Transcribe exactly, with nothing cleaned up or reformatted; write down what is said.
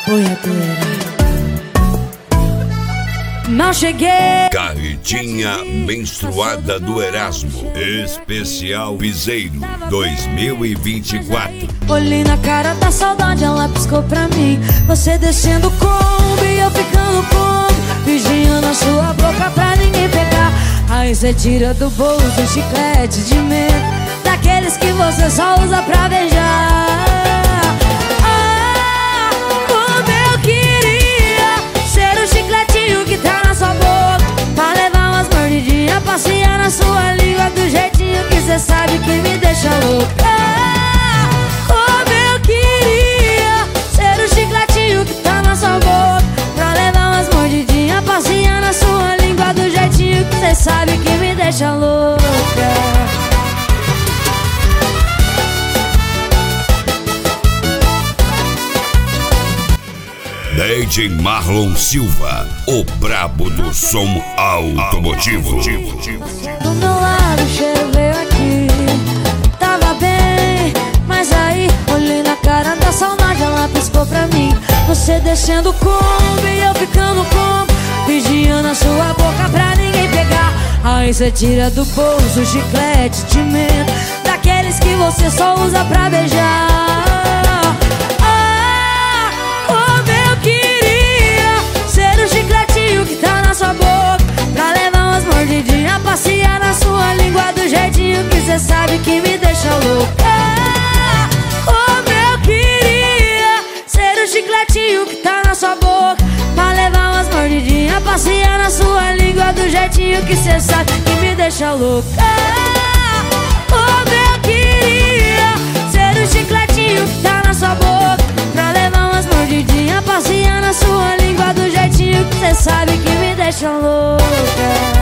boiadeira. Não cheguei. Carretinha menstruada do Erasmo, especial Piseiro dois mil e vinte e quatro. Olhei na cara da saudade, ela piscou pra mim. Você descendo Kombi e eu ficando Kombi, vigiando a sua boca pra ninguém pegar. Aí cê tira do bolso um chiclete de menta, daqueles que você só usa pra beijar. Ah, como eu queria ser o chicletinho que tá na sua boca, pra levar umas mordidinhas, passear na sua língua do jeitinho que cê sabe que me deixa louca. Ah, como eu queria ser o chicletinho que tá na sua boca, pra levar umas mordidinhas, passear na sua língua do jeitinho que cê sabe que me deixa louca. D J Marlon Silva, o brabo do som automotivo. Do meu lado o cheiro veio aqui, tava bem, mas aí olhei na cara da saudade, ela piscou pra mim. Você descendo Kombi e eu ficando Kombi, vigiando a sua boca pra ninguém pegar. Aí cê tira do bolso o chiclete de menta, daqueles que você só usa pra beijar. Passear na sua língua do jeitinho que cê sabe que me deixa louca. Como eu queria ser o chicletinho que tá na sua boca, pra levar umas mordidinhas, passear na sua língua do jeitinho que cê sabe que me deixa louca. Como eu queria ser o chicletinho que tá na sua boca, pra levar umas mordidinhas, passear na sua língua do jeitinho que cê sabe que me deixa louca.